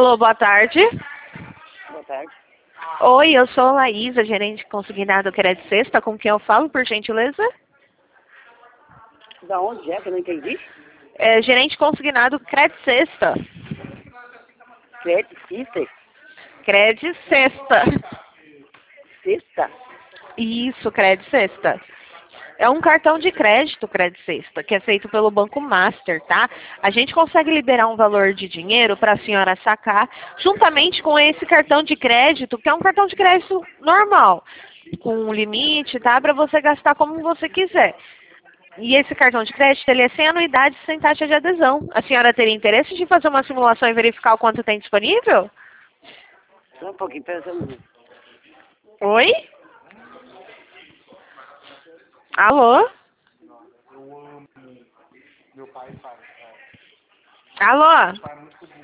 Alô, boa tarde. Boa tarde. Oi, eu sou a Laísa, gerente consignado Crédito Sexta. Com quem eu falo, por gentileza? Da onde é que eu não entendi? Gerente consignado Crédito Sexta. Crédito Sister? Crédito Sexta. Sexta? Isso, Crédito Sexta. É um cartão de crédito, Crédito Sexta, que é feito pelo Banco Master, tá? A gente consegue liberar um valor de dinheiro para a senhora sacar, juntamente com esse cartão de crédito, que é um cartão de crédito normal, com um limite, tá? Para você gastar como você quiser. E esse cartão de crédito, ele é sem anuidade e sem taxa de adesão. A senhora teria interesse de fazer uma simulação e verificar o quanto tem disponível? Só um pouquinho, pera só um minuto. Oi? Alô? Alô?